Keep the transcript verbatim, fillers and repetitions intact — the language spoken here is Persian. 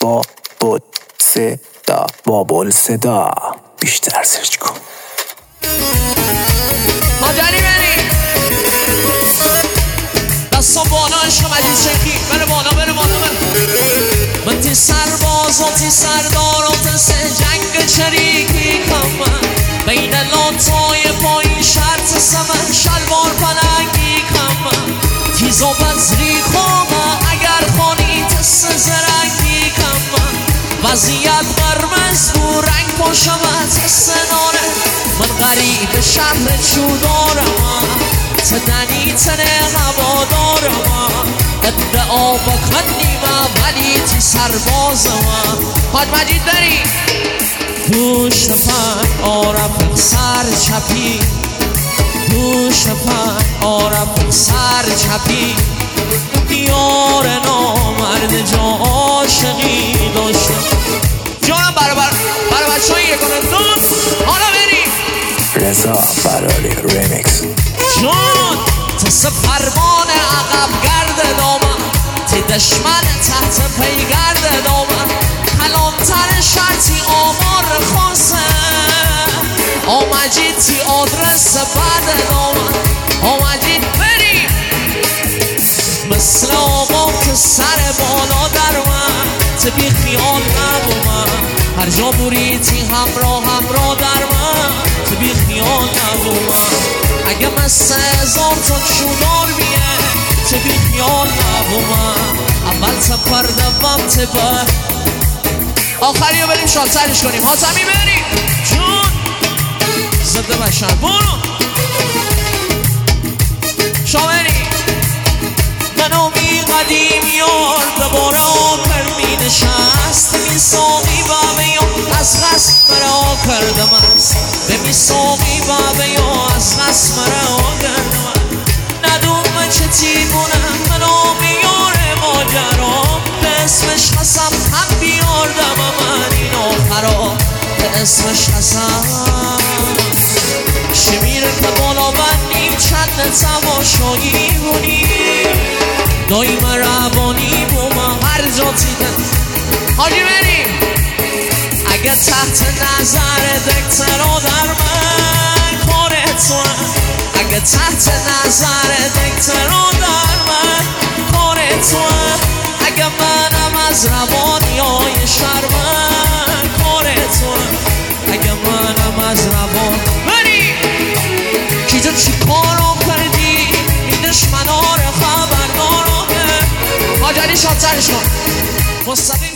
با بود صدا با بول صدا بیشتر سرچ کن. ماجری بری دستم بالا عشق مجید شنکی بره بالا بره بالا بره من تی سرباز و تی سردار و تسه جنگ چریکی کم بین لاتای پایین شرط سمن شلوار پلنگی کم تیز و بزری خوامه اگر خانی تس زرنگی کم وضعیت قرمز بو رنگ پاشمه تس ناره من غریب شهر چودارم تدنی تنه هوا دارم ادعا بکنیم ولی تی سربازم حاج مجید بری دوش پن آرف سر چپی دوش پن آرف سر چپی دیار نامرد جا عاشقی داشتم جانم برابر برابر شایی یکنه دوست حالا بری رضا برالی ریمیکس جان تس فرمان عقب گرد دامن تی دشمن تحت پی گرد دامن کلانتر شرطی آمار خاصه آمجید تی آدرس بعد دامن آمجید بریم مثل آقا که سر بالا در من تی بی خیال نبومن هر جا بوری تی همراه همراه در من تی بی خیال نبومن اگه مثل هزار تا شونار بیه تی بی خیال نبومن اول تا پردوم تی بر آخری رو بریم شالترش کنیم حاتمی بریم جون زده بشن برو شامری منو می قدیم یار دوباره آکر می نشست می ساقی و بیان از غصب مرا کردم است به می ساقی و بیان از غصب مرا کردم ندوم چه تیمونم منو میار ماجرام به اسمش قسم هم بیاردم من این آخرا به اسمش قسم شمیره که بالا بندیم چند تماشایی بونیم دایم روانی بو من هر جا تیدن حاجی بریم اگه تحت نظر دکترا در من کارت تو اگه تحت نظر دکترا در من کارت تو اگه منم از روانی های شرمن کارت تو اگه منم از روان بریم کی جا چی کارو کردی این دشمنا رو خبردارم حاجی شاد سرش کن مستقیم